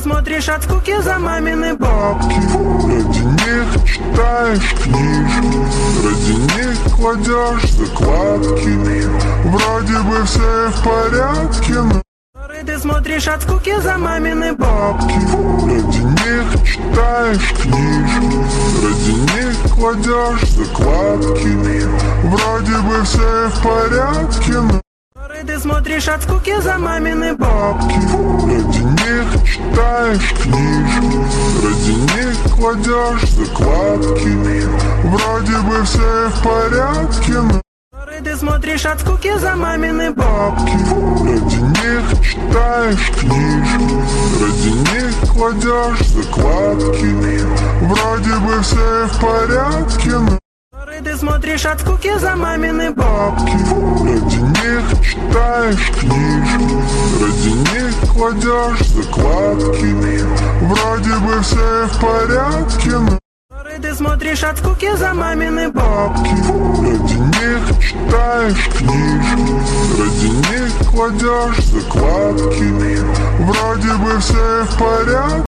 смотришь от скуки за мамины бабки. Ради них читаешь книжки, ради них кладешь закладки. Вроде бы все в порядке, но ты смотришь от скуки за мамины бабки. ради них читаешь книжки, ради них кладешь закладки. Вроде бы все в порядке, но ты смотришь от скуки за мамины бабки. ради них читаешь книжки, ради них кладешь закладки. Вроде бы все в порядке, но ты смотришь от скуки за мамины бабки. ради них читаешь книжки, ради них кладешь закладки. Вроде бы все в порядке, но ты смотришь от скуки за мамины бабки. ради них читаешь книжки, ради них кладешь закладки. Вроде бы все в порядке, но ты смотришь от скуки за мамины бабки. ради них читаешь книжки, ради них кладешь закладки. Вроде бы все в порядке.